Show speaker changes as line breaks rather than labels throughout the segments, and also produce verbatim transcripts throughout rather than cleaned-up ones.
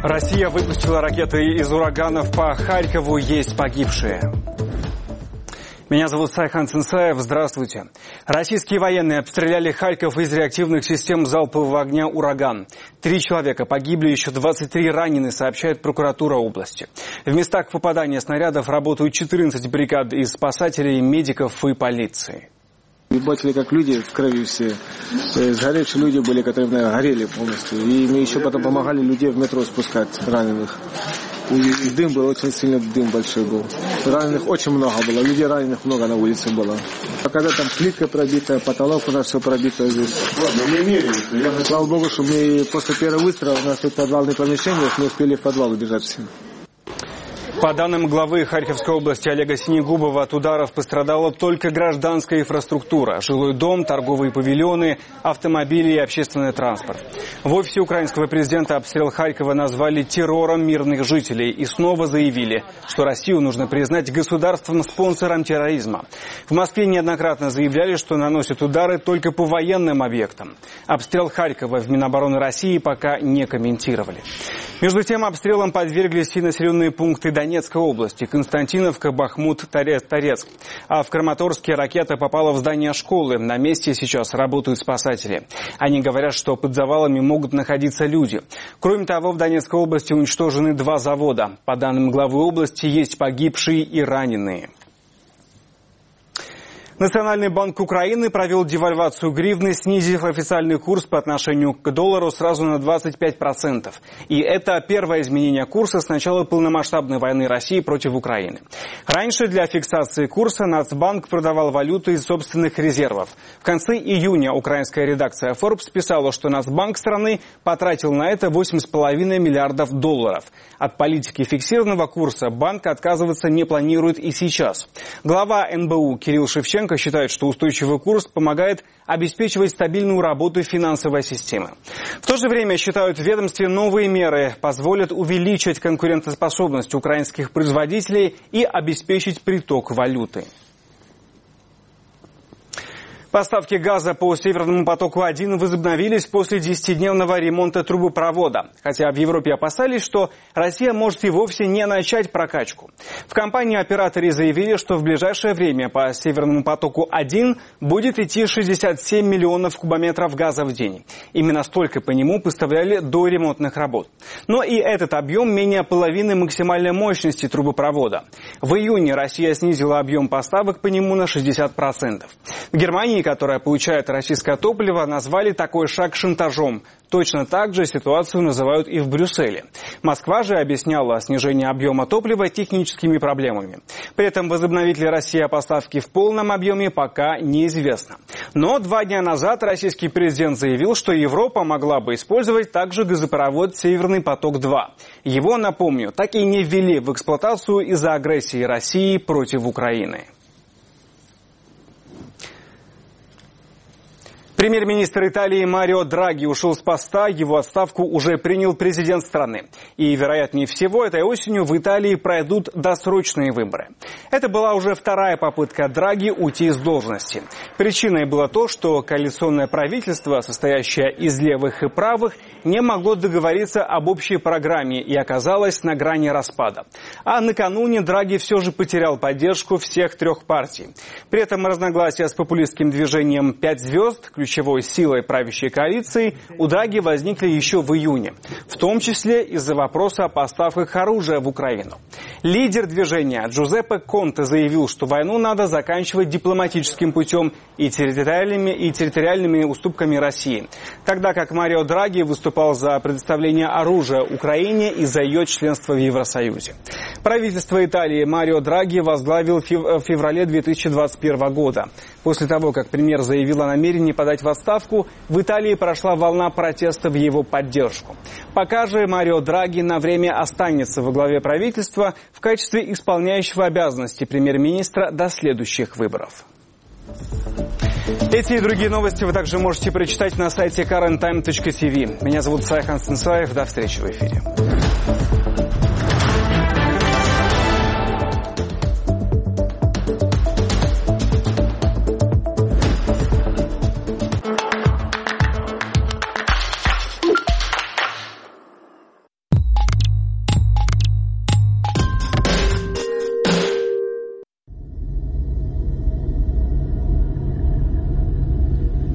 Россия выпустила ракеты из ураганов по Харькову, есть погибшие. Меня зовут Сайхан Цинцаев. Здравствуйте. Российские военные обстреляли Харьков из реактивных систем залпового огня «Ураган». Три человека погибли, еще двадцать три ранены, сообщает прокуратура области. В местах попадания снарядов работают четырнадцать бригад из спасателей, медиков и полиции.
Бачили, как люди в крови все. Сгоревшие люди были, которые, наверное, горели полностью. И мы еще потом помогали людей в метро спускать, раненых. И дым был, очень сильный дым большой был. Раненых очень много было, людей раненых много на улице было. А когда там плитка пробитая, потолок у нас все пробито здесь. Слава Богу, что мы после первого выстрела, у нас тут подвальные помещения, мы успели в подвал убежать все.
По данным главы Харьковской области Олега Синегубова, от ударов пострадала только гражданская инфраструктура, жилой дом, торговые павильоны, автомобили и общественный транспорт. В офисе украинского президента обстрел Харькова назвали террором мирных жителей и снова заявили, что Россию нужно признать государством-спонсором терроризма. В Москве неоднократно заявляли, что наносят удары только по военным объектам. Обстрел Харькова в Минобороны России пока не комментировали. Между тем, обстрелом подверглись и населенные пункты Донецкой области, Константиновка, Бахмут, Торецк. А в Краматорске ракета попала в здание школы. На месте сейчас работают спасатели. Они говорят, что под завалами могут находиться люди. Кроме того, в Донецкой области уничтожены два завода. По данным главы области, есть погибшие и раненые. Национальный банк Украины провел девальвацию гривны, снизив официальный курс по отношению к доллару сразу на двадцать пять процентов. И это первое изменение курса с начала полномасштабной войны России против Украины. Раньше для фиксации курса Нацбанк продавал валюту из собственных резервов. В конце июня украинская редакция Forbes писала, что Нацбанк страны потратил на это восемь с половиной миллиардов долларов. От политики фиксированного курса банк отказываться не планирует и сейчас. Глава эн бэ у Кирилл Шевченко считает, что устойчивый курс помогает обеспечивать стабильную работу финансовой системы. В то же время, считают в ведомстве, новые меры позволят увеличить конкурентоспособность украинских производителей и обеспечить приток валюты. Поставки газа по Северному потоку-один возобновились после десятидневного ремонта трубопровода. Хотя в Европе опасались, что Россия может и вовсе не начать прокачку. В компании-операторе заявили, что в ближайшее время по Северному потоку-один будет идти шестьдесят семь миллионов кубометров газа в день. Именно столько по нему поставляли до ремонтных работ. Но и этот объем менее половины максимальной мощности трубопровода. В июне Россия снизила объем поставок по нему на шестьдесят процентов. В Германии, которая получает российское топливо, назвали такой шаг шантажом. Точно так же ситуацию называют и в Брюсселе. Москва же объясняла снижение объема топлива техническими проблемами. При этом возобновит ли Россия поставки в полном объеме, пока неизвестно. Но два дня назад российский президент заявил, что Европа могла бы использовать также газопровод «Северный поток-два». Его, напомню, так и не ввели в эксплуатацию из-за агрессии России против Украины. Премьер-министр Италии Марио Драги ушел с поста, его отставку уже принял президент страны. И, вероятнее всего, этой осенью в Италии пройдут досрочные выборы. Это была уже вторая попытка Драги уйти из должности. Причиной было то, что коалиционное правительство, состоящее из левых и правых, не могло договориться об общей программе и оказалось на грани распада. А накануне Драги все же потерял поддержку всех трех партий. При этом разногласия с популистским движением «Пять звезд», ключевой силой правящей коалиции, у Драги возникли еще в июне, в том числе из-за вопроса о поставках оружия в Украину. Лидер движения Джузеппе Конте заявил, что войну надо заканчивать дипломатическим путем и территориальными, и территориальными уступками России, тогда как Марио Драги выступал за предоставление оружия Украине и за ее членство в Евросоюзе. Правительство Италии Марио Драги возглавил в феврале две тысячи двадцать первого года. После того, как премьер заявил о намерении подать в отставку, в Италии прошла волна протеста в его поддержку. Пока же Марио Драги на время останется во главе правительства в качестве исполняющего обязанности премьер-министра до следующих выборов. Эти и другие новости вы также можете прочитать на сайте карен тайм точка ти ви. Меня зовут Сайхан Цинцаев. До встречи в эфире.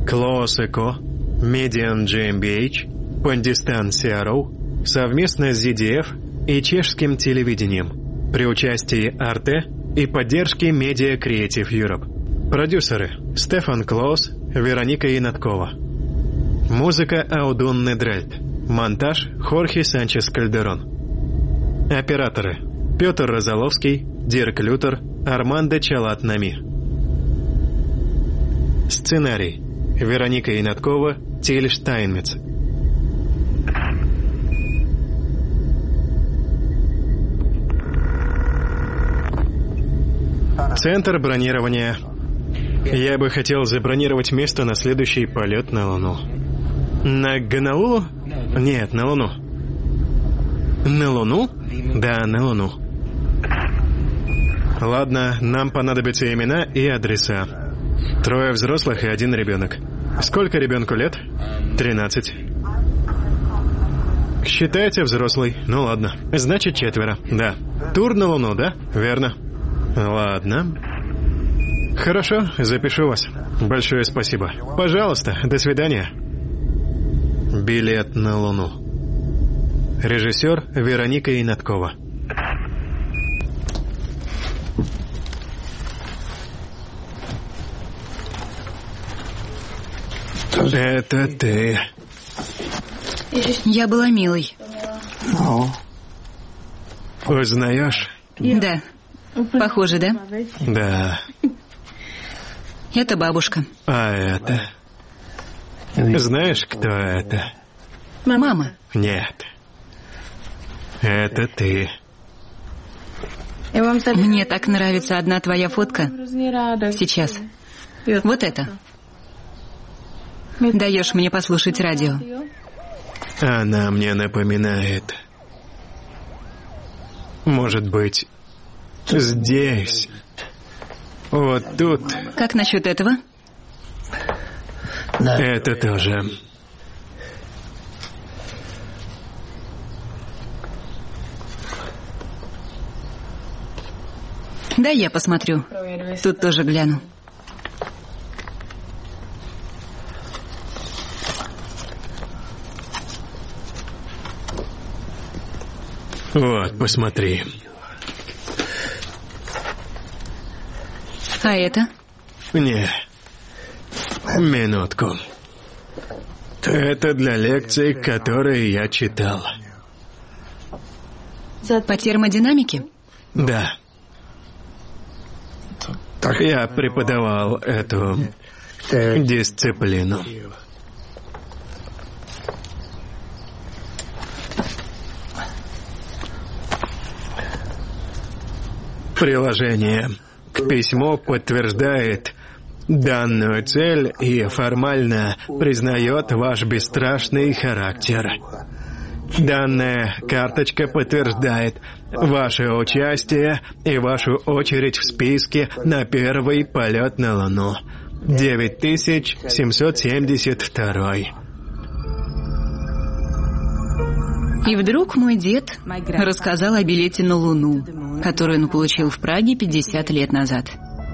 Close Echo, Median джи эм би эйч, Pandistan си ар о совместно с зет ди эф и чешским телевидением при участии Arte и поддержке Media Creative Europe. Продюсеры Стефан Клоус, Вероника Инаткова. Музыка Аудун Недрельт. Монтаж Хорхе Санчес Кальдерон. Операторы Петр Розаловский, Дирк Лютер, Армандо Чалат-Нами. Сценарий Вероника Инаткова, Тиль Штайнмец. Центр бронирования. Я бы хотел забронировать место на следующий полет на Луну. На Гонолулу? Нет, на Луну. На Луну? Да, на Луну. Ладно, нам понадобятся имена и адреса. Трое взрослых и один ребенок. Сколько ребенку лет? Тринадцать. Считайте взрослый. Ну ладно. Значит, четверо. Да. Тур на Луну, да? Верно. Ладно. Хорошо, запишу вас. Большое спасибо. Пожалуйста, до свидания. Билет на Луну. Режиссер Вероника Инаткова. Это ты.
Я была милой.
Узнаешь?
Да. Похоже, да?
Да.
Это бабушка.
А это? Знаешь, кто это?
Мама.
Нет. Это ты.
Мне так нравится одна твоя фотка. Сейчас. Вот это. Даешь мне послушать радио.
Она мне напоминает. Может быть, здесь. Вот тут.
Как насчет этого?
Это тоже.
Да, я посмотрю. Тут тоже гляну.
Вот, посмотри.
А это?
Не. Минутку. Это для лекций, которые я читал.
По термодинамике?
Да. Я преподавал эту дисциплину. Приложение к письму подтверждает данную цель и формально признает ваш бесстрашный характер. Данная карточка подтверждает ваше участие и вашу очередь в списке на первый полет на Луну. девять тысяч семьсот семьдесят два.
И вдруг мой дед рассказал о билете на Луну, который он получил в Праге пятьдесят лет назад.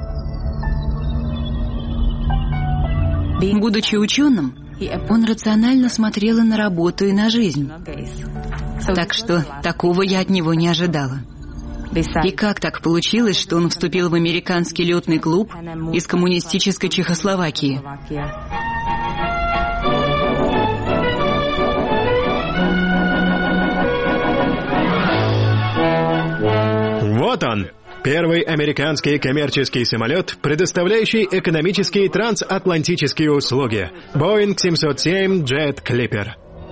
Будучи ученым, он рационально смотрел и на работу, и на жизнь. Так что такого я от него не ожидала. И как так получилось, что он вступил в американский летный клуб из коммунистической Чехословакии?
Вот он, первый американский коммерческий самолет, предоставляющий экономические трансатлантические услуги. Боинг семьсот семь Jet Clipper.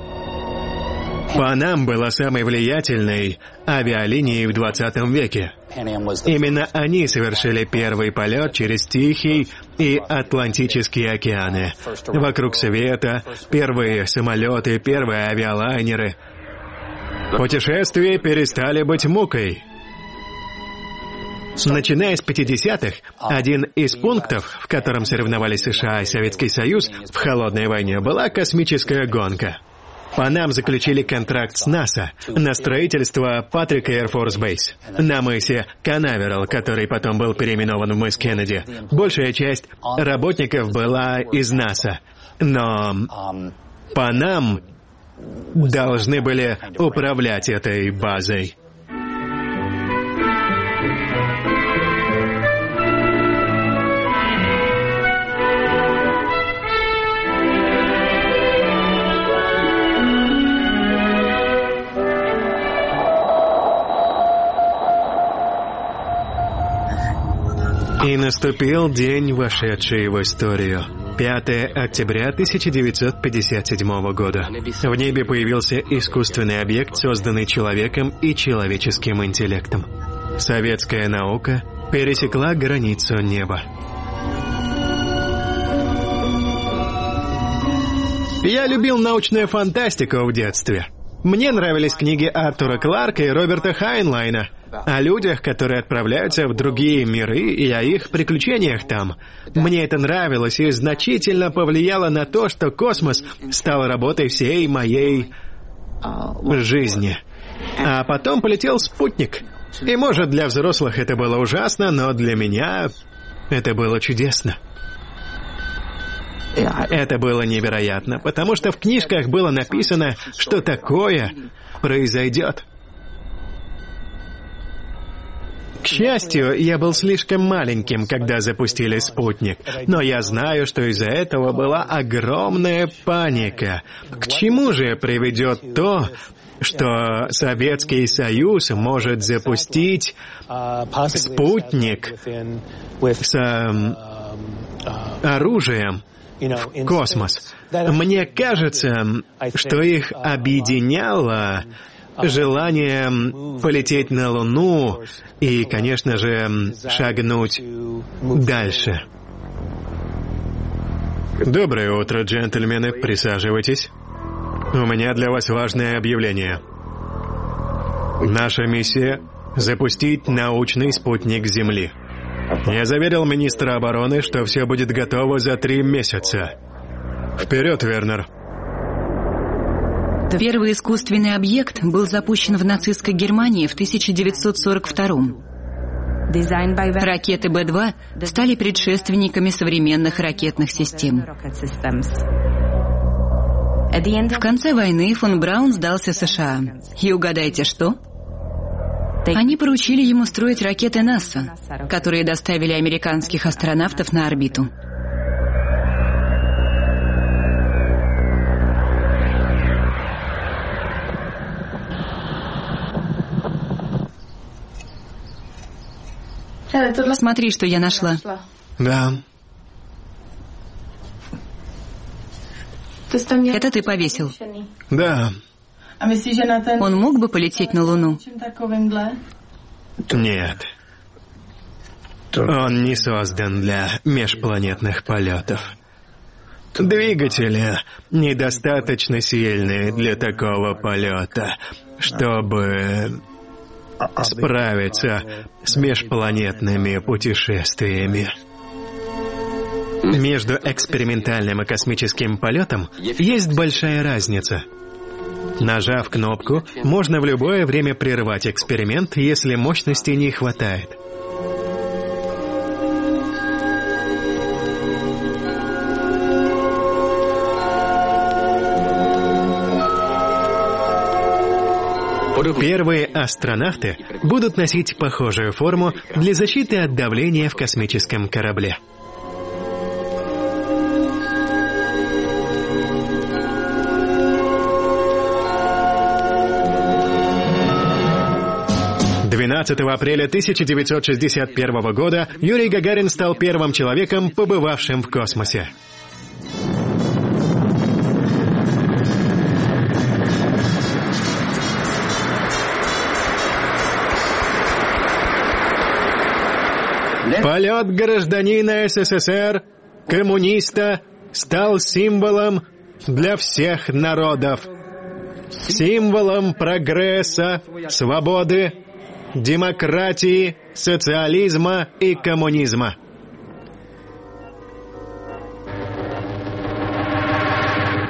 Панам была самой влиятельной авиалинией в двадцатом веке. Именно они совершили первый полет через Тихий и Атлантические океаны. Вокруг света, первые самолеты, первые авиалайнеры. Путешествия перестали быть мукой. Начиная с пятидесятых, один из пунктов, в котором соревновались США и Советский Союз в холодной войне, была космическая гонка. Панам заключили контракт с НАСА на строительство Патрик Air Force Base на мысе Канаверал, который потом был переименован в мыс Кеннеди. Большая часть работников была из НАСА, но Панам должны были управлять этой базой. И наступил день, вошедший в историю. пятое октября тысяча девятьсот пятьдесят седьмого года. В небе появился искусственный объект, созданный человеком и человеческим интеллектом. Советская наука пересекла границу неба. Я любил научную фантастику в детстве. Мне нравились книги Артура Кларка и Роберта Хайнлайна о людях, которые отправляются в другие миры, и о их приключениях там. Мне это нравилось и значительно повлияло на то, что космос стал работой всей моей жизни. А потом полетел спутник. И, может, для взрослых это было ужасно, но для меня это было чудесно. Это было невероятно, потому что в книжках было написано, что такое произойдет. К счастью, я был слишком маленьким, когда запустили спутник, но я знаю, что из-за этого была огромная паника. К чему же приведет то, что Советский Союз может запустить спутник с э, оружием в космос? Мне кажется, что их объединяло желание полететь на Луну и, конечно же, шагнуть дальше. Доброе утро, джентльмены. Присаживайтесь. У меня для вас важное объявление. Наша миссия — запустить научный спутник Земли. Я заверил министра обороны, что все будет готово за три месяца. Вперед, Вернер.
Первый искусственный объект был запущен в нацистской Германии в тысяча девятьсот сорок втором. Ракеты Бэ два стали предшественниками современных ракетных систем. В конце войны фон Браун сдался США. И угадайте, что? Они поручили ему строить ракеты НАСА, которые доставили американских астронавтов на орбиту. Смотри, что я нашла.
Да.
Это ты повесил?
Да.
Он мог бы полететь на Луну?
Нет. Он не создан для межпланетных полетов. Двигатели недостаточно сильные для такого полета, чтобы справиться с межпланетными путешествиями. Между экспериментальным и космическим полетом есть большая разница. Нажав кнопку, можно в любое время прервать эксперимент, если мощности не хватает. Первые астронавты будут носить похожую форму для защиты от давления в космическом корабле. двенадцатого апреля тысяча девятьсот шестьдесят первого года Юрий Гагарин стал первым человеком, побывавшим в космосе. Полет гражданина СССР, коммуниста, стал символом для всех народов. Символом прогресса, свободы, демократии, социализма и коммунизма.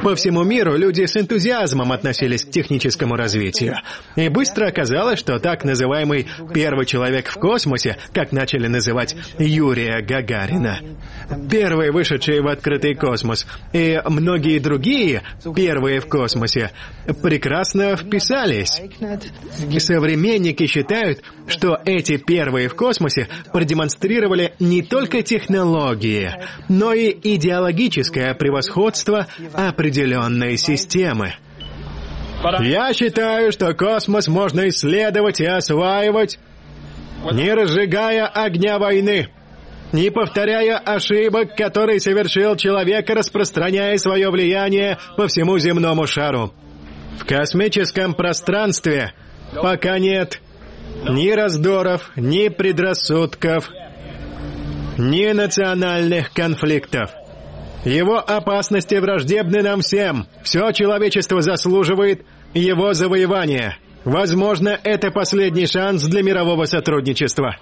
По всему миру люди с энтузиазмом относились к техническому развитию. И быстро оказалось, что так называемый первый человек в космосе, как начали называть Юрия Гагарина, первый вышедший в открытый космос, и многие другие первые в космосе, прекрасно вписались. Современники считают, что эти первые в космосе продемонстрировали не только технологии, но и идеологическое превосходство определенной системы. Я считаю, что космос можно исследовать и осваивать, не разжигая огня войны, не повторяя ошибок, которые совершил человек, распространяя свое влияние по всему земному шару. В космическом пространстве пока нет ни раздоров, ни предрассудков, ни национальных конфликтов. Его опасности враждебны нам всем. Все человечество заслуживает его завоевания. Возможно, это последний шанс для мирового сотрудничества.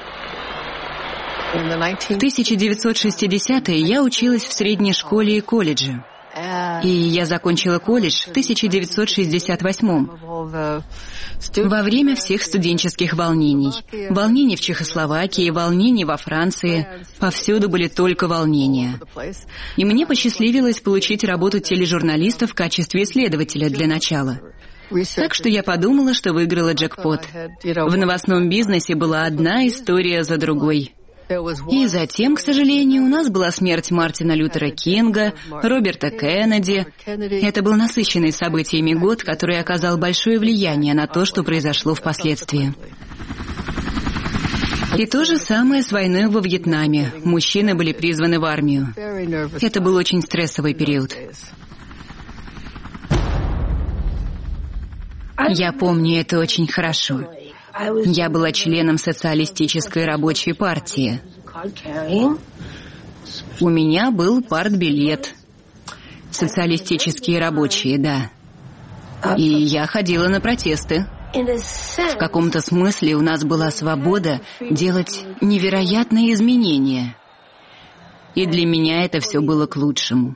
В тысяча девятьсот шестидесятые я училась в средней школе и колледже. И я закончила колледж в тысяча девятьсот шестьдесят восьмом. Во время всех студенческих волнений. Волнений в Чехословакии, волнений во Франции. Повсюду были только волнения. И мне посчастливилось получить работу тележурналиста в качестве исследователя для начала. Так что я подумала, что выиграла джекпот. В новостном бизнесе была одна история за другой. И затем, к сожалению, у нас была смерть Мартина Лютера Кинга, Роберта Кеннеди. Это был насыщенный событиями год, который оказал большое влияние на то, что произошло впоследствии. И то же самое с войной во Вьетнаме. Мужчины были призваны в армию. Это был очень стрессовый период. Я помню это очень хорошо. Я была членом социалистической рабочей партии. У меня был партбилет. Социалистические рабочие, да. И я ходила на протесты. В каком-то смысле у нас была свобода делать невероятные изменения. И для меня это все было к лучшему.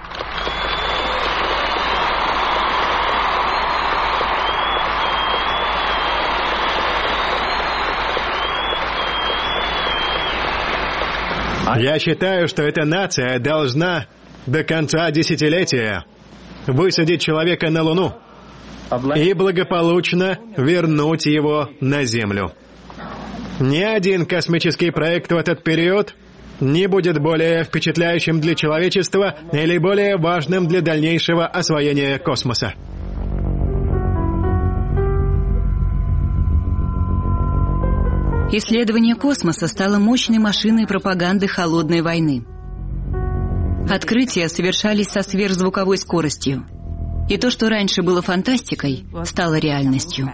Я считаю, что эта нация должна до конца десятилетия высадить человека на Луну и благополучно вернуть его на Землю. Ни один космический проект в этот период не будет более впечатляющим для человечества или более важным для дальнейшего освоения космоса.
Исследование космоса стало мощной машиной пропаганды холодной войны. Открытия совершались со сверхзвуковой скоростью. И то, что раньше было фантастикой, стало реальностью.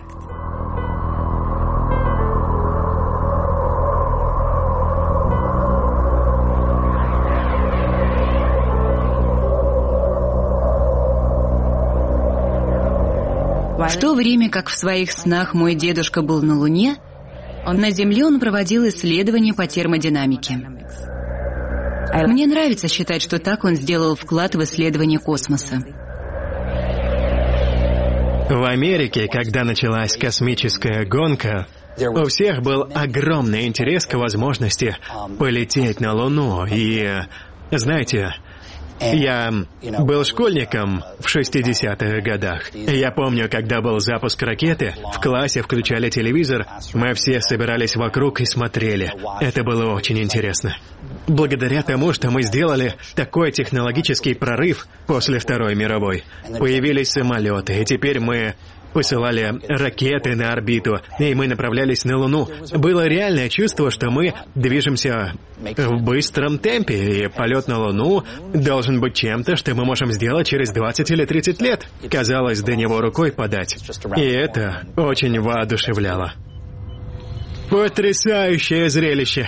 В то время как в своих снах мой дедушка был на Луне, на Земле он проводил исследования по термодинамике. Мне нравится считать, что так он сделал вклад в исследование космоса.
В Америке, когда началась космическая гонка, у всех был огромный интерес к возможности полететь на Луну. И, знаете, я был школьником в шестидесятых годах. Я помню, когда был запуск ракеты, в классе включали телевизор, мы все собирались вокруг и смотрели. Это было очень интересно. Благодаря тому, что мы сделали такой технологический прорыв после Второй мировой, появились самолеты, и теперь мы посылали ракеты на орбиту, и мы направлялись на Луну. Было реальное чувство, что мы движемся в быстром темпе, и полет на Луну должен быть чем-то, что мы можем сделать через двадцать или тридцать лет. Казалось, до него рукой подать. И это очень воодушевляло. Потрясающее зрелище!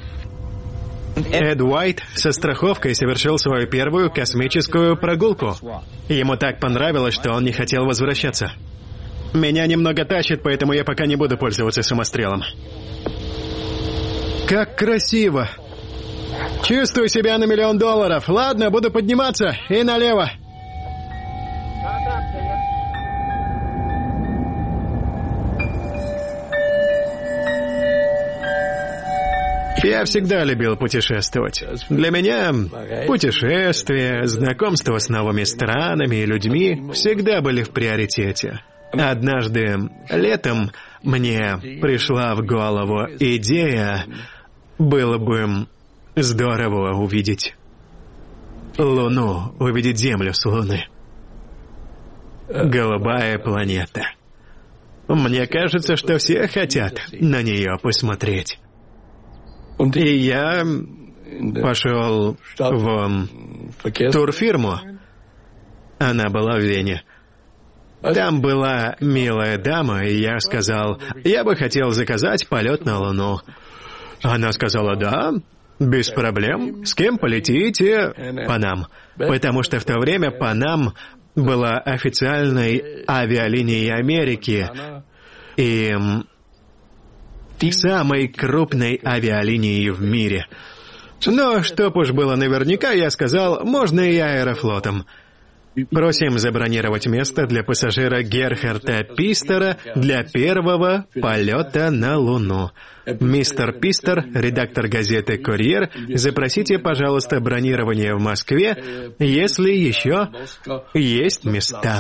Эд Уайт со страховкой совершил свою первую космическую прогулку. Ему так понравилось, что он не хотел возвращаться. Меня немного тащит, поэтому я пока не буду пользоваться самострелом. Как красиво! Чувствую себя на миллион долларов. Ладно, буду подниматься и налево. Я всегда любил путешествовать. Для меня путешествия, знакомство с новыми странами и людьми всегда были в приоритете. Однажды летом мне пришла в голову идея, было бы здорово увидеть Луну, увидеть Землю с Луны. Голубая планета. Мне кажется, что все хотят на нее посмотреть. И я пошел в турфирму. Она была в Вене. Там была милая дама, и я сказал, я бы хотел заказать полет на Луну. Она сказала, да, без проблем. С кем полетите? Панам. Потому что в то время Панам была официальной авиалинией Америки и самой крупной авиалинией в мире. Но чтоб уж было наверняка, я сказал, можно и Аэрофлотом. Просим забронировать место для пассажира Герхарда Пистера для первого полета на Луну. Мистер Пистер, редактор газеты «Курьер», запросите, пожалуйста, бронирование в Москве, если еще есть места.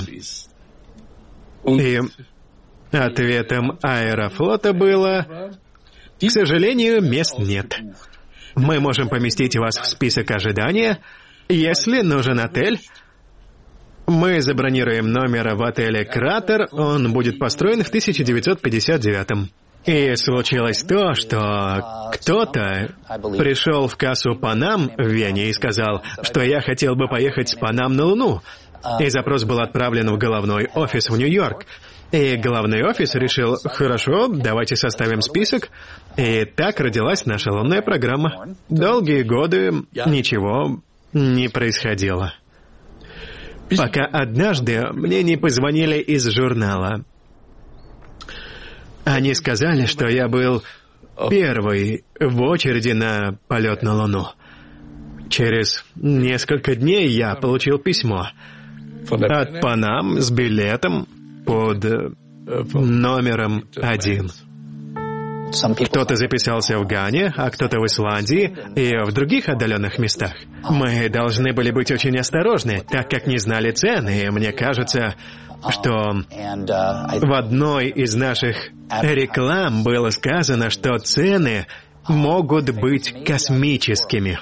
И ответом Аэрофлота было, к сожалению, мест нет. Мы можем поместить вас в список ожидания. Если нужен отель, мы забронируем номер в отеле «Кратер», он будет построен в тысяча девятьсот пятьдесят девятом. И случилось то, что кто-то пришел в кассу Панам в Вене и сказал, что я хотел бы поехать с Панам на Луну. И запрос был отправлен в головной офис в Нью-Йорк. И головной офис решил, хорошо, давайте составим список. И так родилась наша лунная программа. Долгие годы ничего не происходило. Пока однажды мне не позвонили из журнала. Они сказали, что я был первый в очереди на полет на Луну. Через несколько дней я получил письмо от Панам с билетом под номером один. Кто-то записался в Гане, а кто-то в Исландии и в других отдаленных местах. Мы должны были быть очень осторожны, так как не знали цены, и мне кажется, что в одной из наших реклам было сказано, что цены могут быть космическими.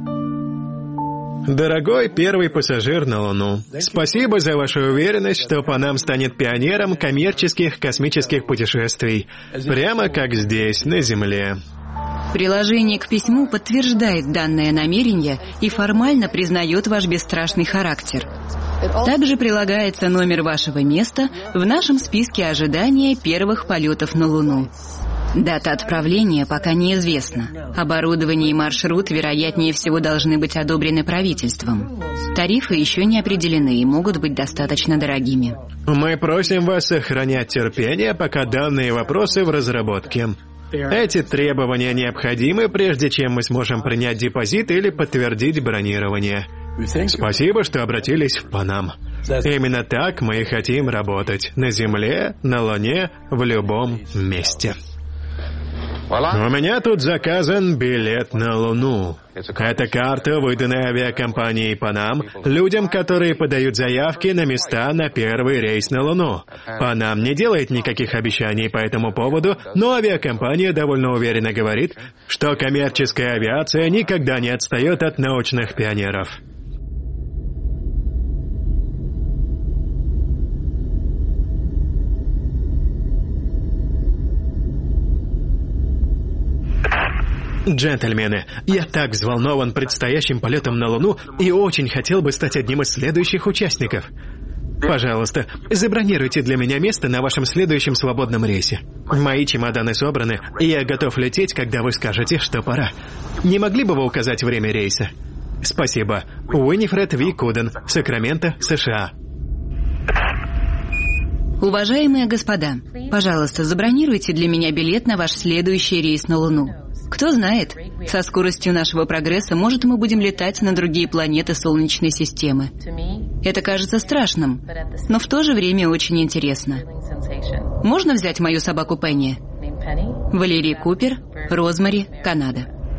Дорогой первый пассажир на Луну, спасибо за вашу уверенность, что Панам станет пионером коммерческих космических путешествий, прямо как здесь, на Земле.
Приложение к письму подтверждает данное намерение и формально признает ваш бесстрашный характер. Также прилагается номер вашего места в нашем списке ожидания первых полетов на Луну. Дата отправления пока неизвестна. Оборудование и маршрут, вероятнее всего, должны быть одобрены правительством. Тарифы еще не определены и могут быть достаточно дорогими.
Мы просим вас сохранять терпение, пока данные вопросы в разработке. Эти требования необходимы, прежде чем мы сможем принять депозит или подтвердить бронирование. Спасибо, что обратились в Панам. Именно так мы и хотим работать. На Земле, на Луне, в любом месте. У меня тут заказан билет на Луну. Это карта, выданная авиакомпанией Панам людям, которые подают заявки на места на первый рейс на Луну. Панам не делает никаких обещаний по этому поводу, но авиакомпания довольно уверенно говорит, что коммерческая авиация никогда не отстает от научных пионеров. Джентльмены, я так взволнован предстоящим полетом на Луну и очень хотел бы стать одним из следующих участников. Пожалуйста, забронируйте для меня место на вашем следующем свободном рейсе. Мои чемоданы собраны, и я готов лететь, когда вы скажете, что пора. Не могли бы вы указать время рейса? Спасибо. Уинифред Ви Куден, Сакраменто, США.
Уважаемые господа, пожалуйста, забронируйте для меня билет на ваш следующий рейс на Луну. Кто знает, со скоростью нашего прогресса, может, мы будем летать на другие планеты Солнечной системы. Это кажется страшным, но в то же время очень интересно. Можно взять мою собаку Пенни? Валерий Купер, Розмари, Канада.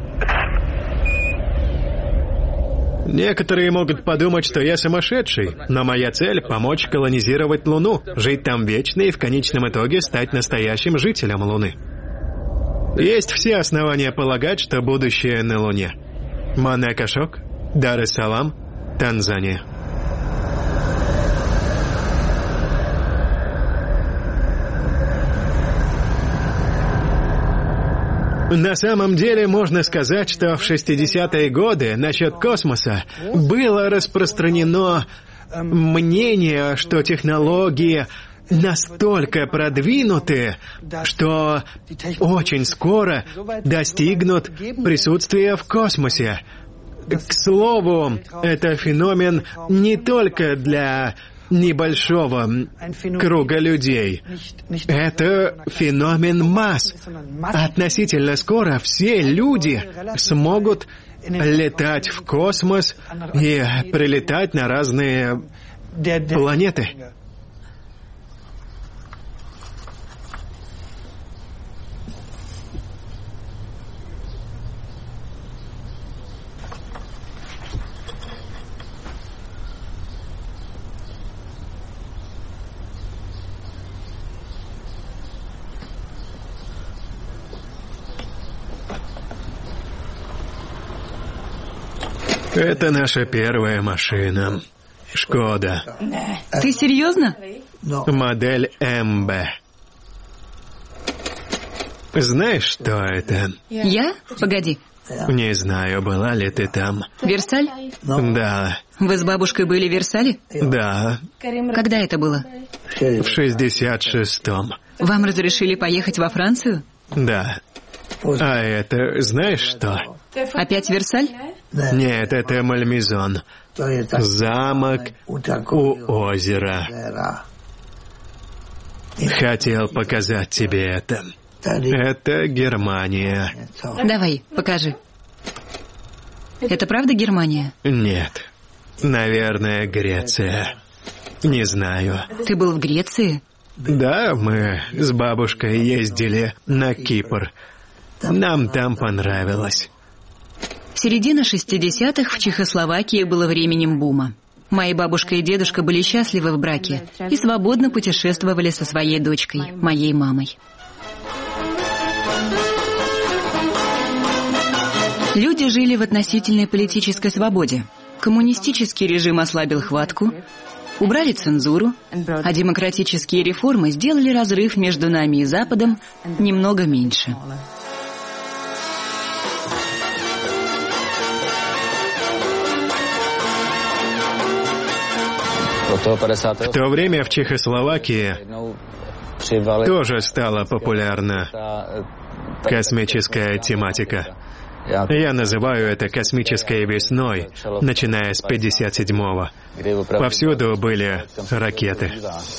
Некоторые могут подумать, что я сумасшедший, но моя цель — помочь колонизировать Луну, жить там вечно и в конечном итоге стать настоящим жителем Луны. Есть все основания полагать, что будущее на Луне. Манекашок, Дар-эс-Салам, Танзания. На самом деле можно сказать, что в шестидесятые годы насчет космоса было распространено мнение, что технологии настолько продвинуты, что очень скоро достигнут присутствия в космосе. К слову, это феномен не только для небольшого круга людей. Это феномен масс. Относительно скоро все люди смогут летать в космос и прилетать на разные планеты. Это наша первая машина. Шкода.
Ты серьезно?
Модель эм бэ. Знаешь, что это?
Я? Погоди.
Не знаю, была ли ты там.
Версаль?
Да.
Вы с бабушкой были в Версале?
Да.
Когда это было?
В шестьдесят шестом.
Вам разрешили поехать во Францию?
Да. А это, знаешь что?
Опять Версаль?
Нет, это Мальмезон. Замок у озера. Хотел показать тебе это. Это Германия.
Давай, покажи. Это правда Германия?
Нет. Наверное, Греция. Не знаю.
Ты был в Греции?
Да, мы с бабушкой ездили на Кипр. Нам там понравилось.
Середина шестидесятых в Чехословакии было временем бума. Мои бабушка и дедушка были счастливы в браке и свободно путешествовали со своей дочкой, моей мамой. Люди жили в относительной политической свободе. Коммунистический режим ослабил хватку, убрали цензуру, а демократические реформы сделали разрыв между нами и Западом немного меньше.
В то время в Чехословакии тоже стала популярна космическая тематика. Я называю это космической весной, начиная с пятьдесят седьмого. Повсюду были ракеты.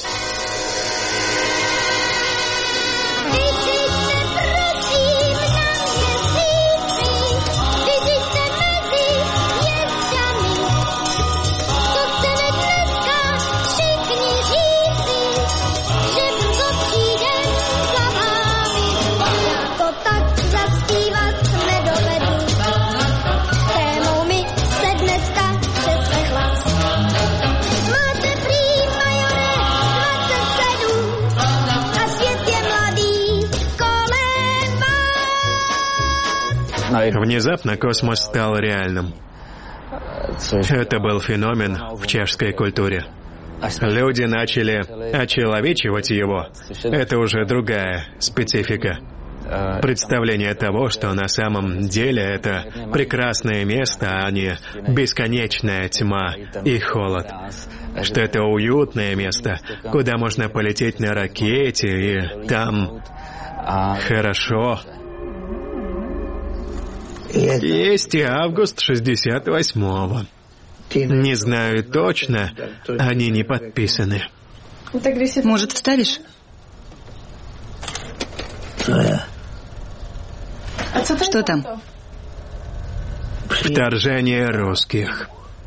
Внезапно космос стал реальным. Это был феномен в чешской культуре. Люди начали очеловечивать его. Это уже другая специфика. Представление того, что на самом деле это прекрасное место, а не бесконечная тьма и холод. Что это уютное место, куда можно полететь на ракете, и там хорошо. Есть и август шестьдесят восьмого. Не знаю точно, они не подписаны.
Может, вставишь? Что там?
Вторжение русских.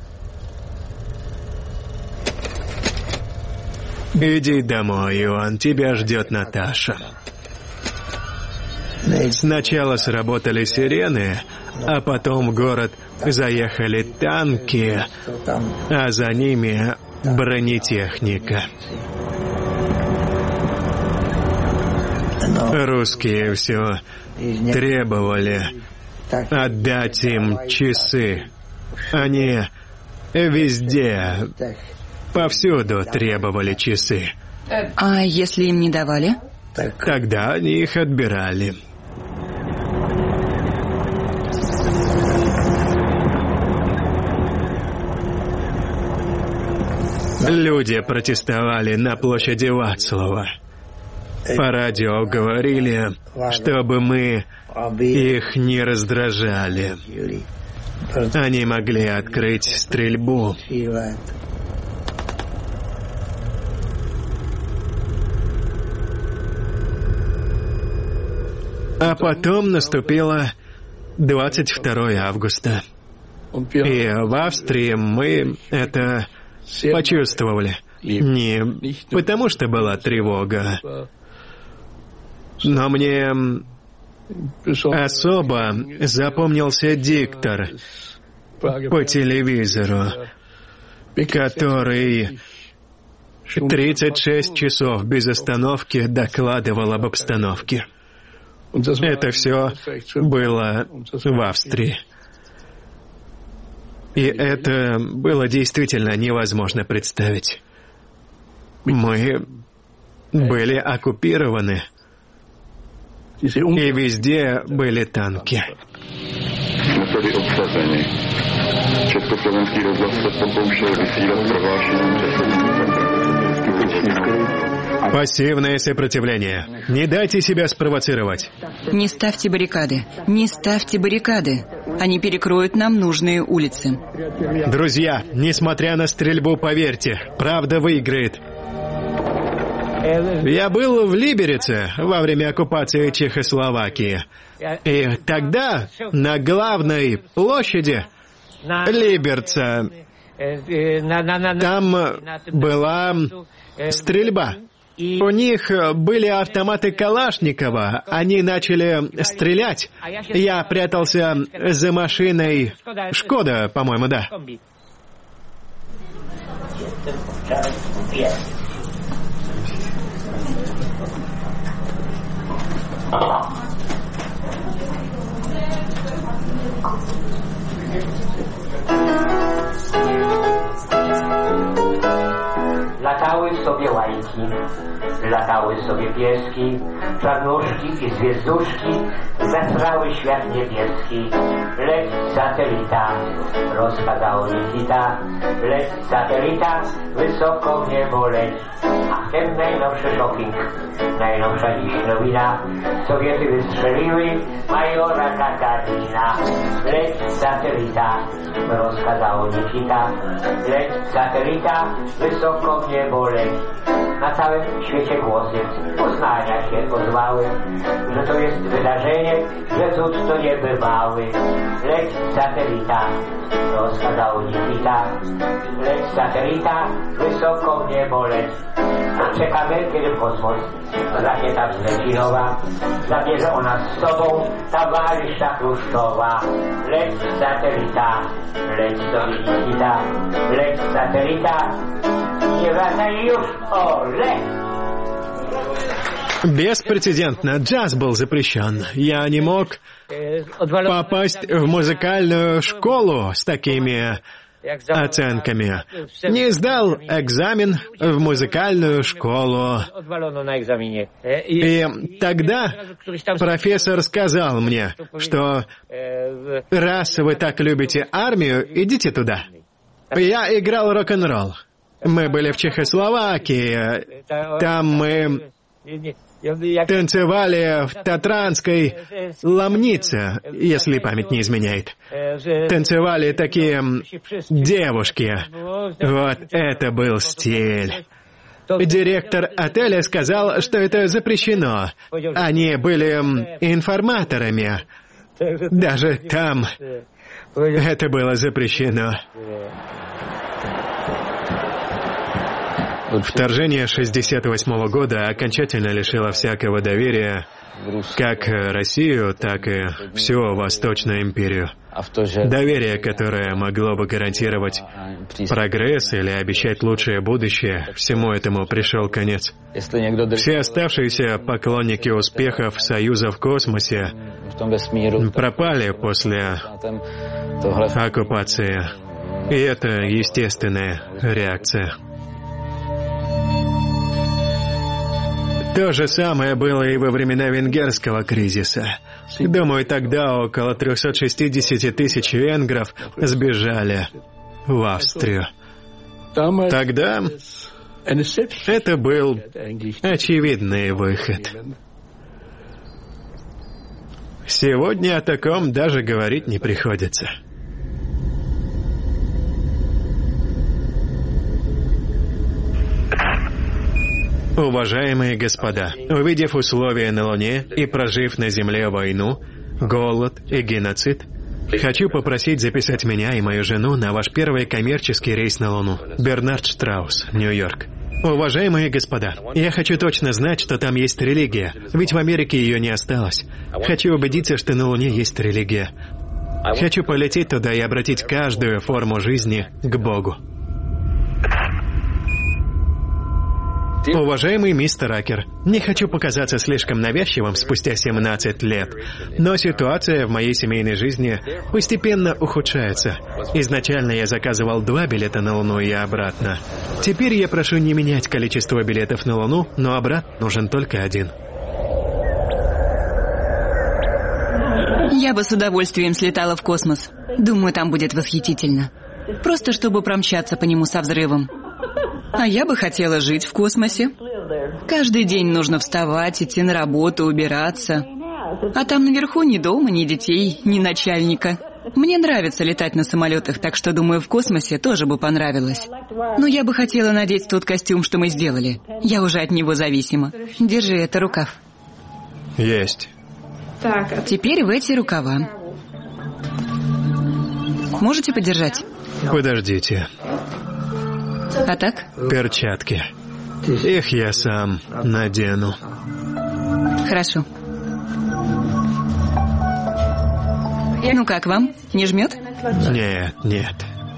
Иди домой, Иоанн, тебя ждет Наташа. Сначала сработали сирены, а потом в город заехали танки, а за ними бронетехника. Русские все требовали отдать им часы. Они везде, повсюду требовали часы.
А если им не давали?
Тогда они их отбирали. Люди протестовали на площади Вацлава. По радио говорили, чтобы мы их не раздражали. Они могли открыть стрельбу. А потом наступило двадцать второе августа. И в Австрии мы это почувствовали. Не потому, что была тревога, но мне особо запомнился диктор по телевизору, который тридцать шесть часов без остановки докладывал об обстановке. Это все было в Австрии. И это было действительно невозможно представить. Мы были оккупированы, и везде были танки. Пассивное сопротивление. Не дайте себя спровоцировать.
Не ставьте баррикады. Не ставьте баррикады. Они перекроют нам нужные улицы.
Друзья, несмотря на стрельбу, поверьте, правда выиграет. Я был в Либерице во время оккупации Чехословакии. И тогда на главной площади Либерца там была стрельба. У них были автоматы Калашникова. Они начали стрелять. Я прятался за машиной Шкода, по-моему, да.
Latały sobie łajki, latały sobie pieski, czarnuszki i zwierzuszki, zasrały świat niebieski. Leć satelita, rozkazał Nikita, leć satelita, wysoko w niebo leć. A wtem najnowszy shopping, najnowsza dziś nowina, Sowiety wystrzeliły majora Gagarina. Leć satelita, rozkazał Nikita, leć satelita, wysoko w niebo leć. Na całym świecie głosy uznania się ozwały, że to jest wydarzenie, że cud to niebywały. Leć satelita, rozkazał Nikita, leć satelita, wysoko w niebo leć. Czekamy, kiedy w kosmos rakieta wzleci nowa, zabierze ona z sobą towarzysza Chruszczowa. Leć satelita, leć sobie Nikita, leć satelita, nie wracaj już, o, leć!
Беспрецедентно. Джаз был запрещен. Я не мог попасть в музыкальную школу с такими оценками. Не сдал экзамен в музыкальную школу. И тогда профессор сказал мне, что раз вы так любите армию, идите туда. Я играл рок-н-ролл. Мы были в Чехословакии. Там мы танцевали в Татранской Ломнице, если память не изменяет. Танцевали такие девушки. Вот это был стиль. Директор отеля сказал, что это запрещено. Они были информаторами. Даже там это было запрещено. Вторжение шестьдесят восьмого года окончательно лишило всякого доверия как Россию, так и всю Восточную империю. Доверие, которое могло бы гарантировать прогресс или обещать лучшее будущее, всему этому пришел конец. Все оставшиеся поклонники успехов Союза в космосе пропали после оккупации. И это естественная реакция. То же самое было и во времена венгерского кризиса. Думаю, тогда около триста шестьдесят тысяч венгров сбежали в Австрию. Тогда это был очевидный выход. Сегодня о таком даже говорить не приходится. Уважаемые господа, увидев условия на Луне и прожив на Земле войну, голод и геноцид, хочу попросить записать меня и мою жену на ваш первый коммерческий рейс на Луну. Бернард Штраус, Нью-Йорк. Уважаемые господа, я хочу точно знать, что там есть религия, ведь в Америке ее не осталось. Хочу убедиться, что на Луне есть религия. Хочу полететь туда и обратить каждую форму жизни к Богу. Уважаемый мистер Акер, не хочу показаться слишком навязчивым спустя семнадцать лет, но ситуация в моей семейной жизни постепенно ухудшается. Изначально я заказывал два билета на Луну и обратно. Теперь я прошу не менять количество билетов на Луну, но обратно нужен только один.
Я бы с удовольствием слетала в космос. Думаю, там будет восхитительно. Просто чтобы промчаться по нему со взрывом. А я бы хотела жить в космосе. Каждый день нужно вставать, идти на работу, убираться. А там наверху ни дома, ни детей, ни начальника. Мне нравится летать на самолетах, так что, думаю, в космосе тоже бы понравилось. Но я бы хотела надеть тот костюм, что мы сделали. Я уже от него зависима. Держи, это рукав.
Есть.
Теперь в эти рукава. Можете подержать?
Подождите.
А так?
Перчатки. Их я сам надену.
Хорошо. Ну как вам? Не жмет?
Нет, нет.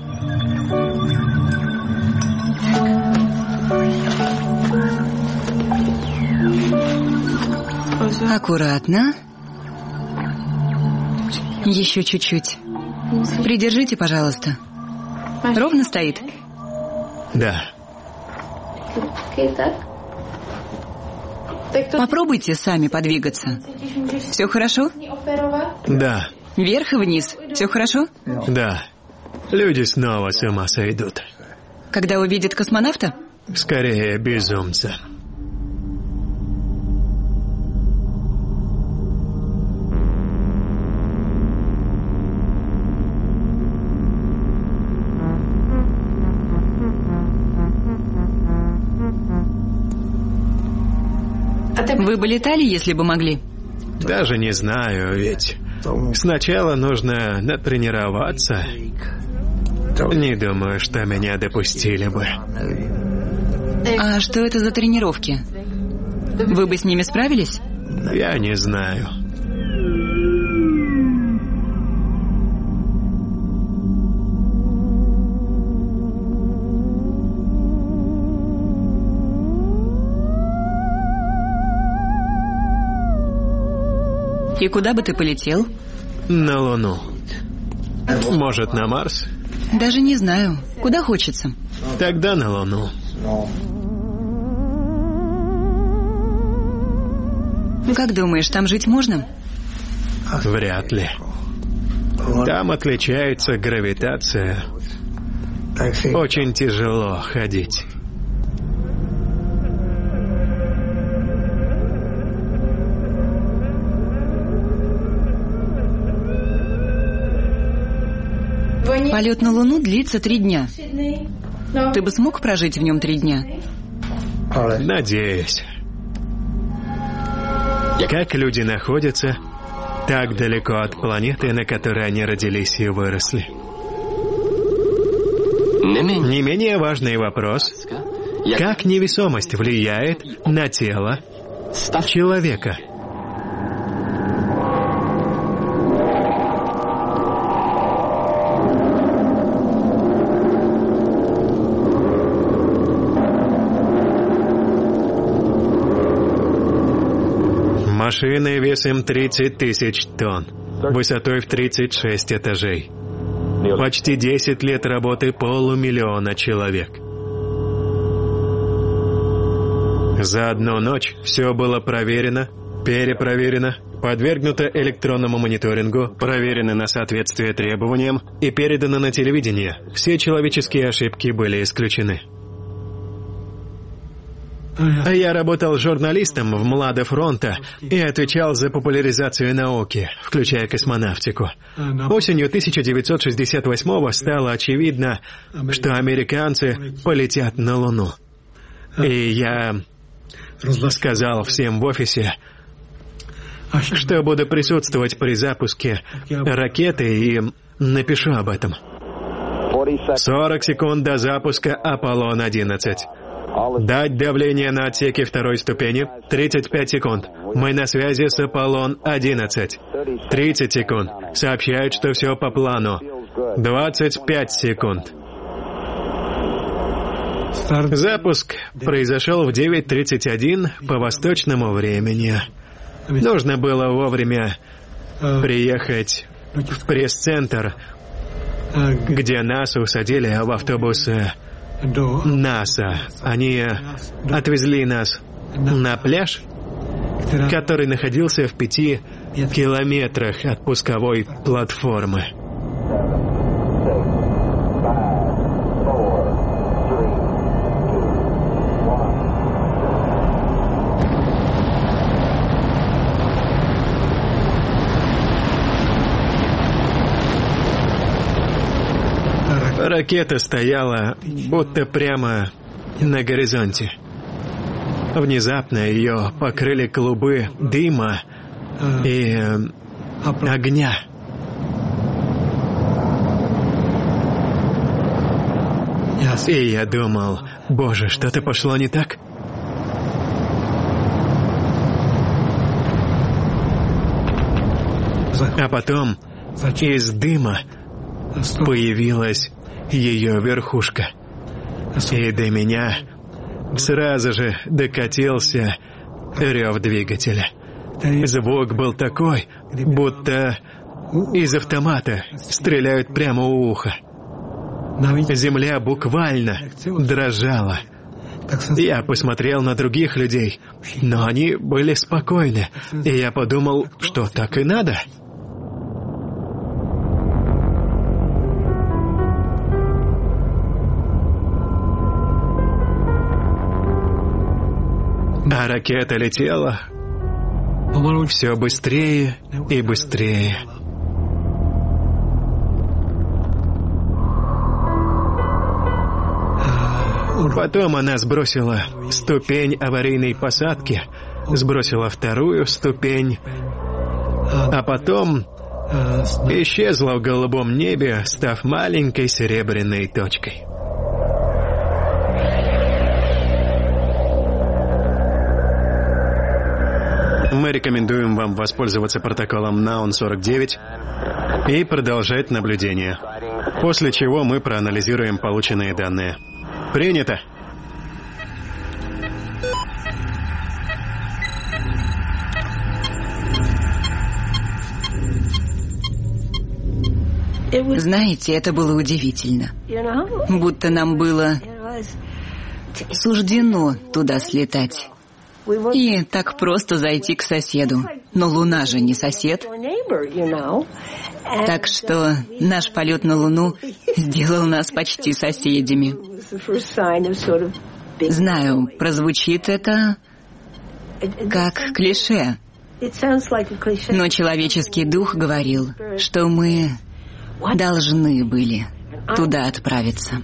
Аккуратно. Еще чуть-чуть. Придержите, пожалуйста. Ровно стоит?
Да.
Попробуйте сами подвигаться. Все хорошо?
Да.
Вверх и вниз. Все хорошо?
Да. Люди снова с ума сойдут.
Когда увидят космонавта?
Скорее, безумца.
Вы бы летали, если бы могли?
Даже не знаю, ведь сначала нужно натренироваться. Не думаю, что меня допустили бы.
А что это за тренировки? Вы бы с ними справились?
Я не знаю.
И куда бы ты полетел?
На Луну. Может, на Марс?
Даже не знаю. Куда хочется?
Тогда на Луну.
Как думаешь, там жить можно?
Вряд ли. Там отличается гравитация. Очень тяжело ходить.
Полет на Луну длится три дня. Ты бы смог прожить в нем три дня?
Надеюсь. Как люди находятся так далеко от планеты, на которой они родились и выросли? Не менее важный вопрос. Как невесомость влияет на тело человека? Машины весом тридцать тысяч тонн, высотой в тридцать шесть этажей. Почти десять лет работы полумиллиона человек. За одну ночь все было проверено, перепроверено, подвергнуто электронному мониторингу, проверено на соответствие требованиям и передано на телевидение. Все человеческие ошибки были исключены. Я работал журналистом в Младе фронта и отвечал за популяризацию науки, включая космонавтику. Осенью тысяча девятьсот шестьдесят восьмого стало очевидно, что американцы полетят на Луну. И я сказал всем в офисе, что буду присутствовать при запуске ракеты и напишу об этом. сорок секунд до запуска Аполлон одиннадцать. Дать давление на отсеке второй ступени. тридцать пять секунд. Мы на связи с Аполлон одиннадцать. тридцать секунд. Сообщают, что все по плану. двадцать пять секунд. Запуск произошел в девять тридцать один по восточному времени. Нужно было вовремя приехать в пресс-центр, где нас усадили в автобусы НАСА. Они отвезли нас на пляж, который находился в пяти километрах от пусковой платформы. Ракета стояла будто прямо на горизонте. Внезапно ее покрыли клубы дыма и огня. И я думал, боже, что-то пошло не так. А потом из дыма появилась ее верхушка. И до меня сразу же докатился рев двигателя. Звук был такой, будто из автомата стреляют прямо у уха. Земля буквально дрожала. Я посмотрел на других людей, но они были спокойны, и я подумал, что так и надо. А ракета летела все быстрее и быстрее. Потом она сбросила ступень аварийной посадки, сбросила вторую ступень, а потом исчезла в голубом небе, став маленькой серебряной точкой. Мы рекомендуем вам воспользоваться протоколом наун сорок девять и продолжать наблюдение, после чего мы проанализируем полученные данные. Принято.
Знаете, это было удивительно. Будто нам было суждено туда слетать. И так просто зайти к соседу. Но Луна же не сосед. Так что наш полет на Луну сделал нас почти соседями. Знаю, прозвучит это как клише. Но человеческий дух говорил, что мы должны были туда отправиться.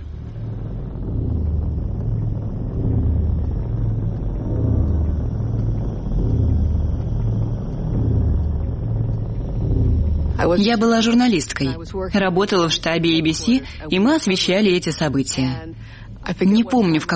Я была журналисткой, работала в штабе эй би си, и мы освещали эти события. Не помню, в каком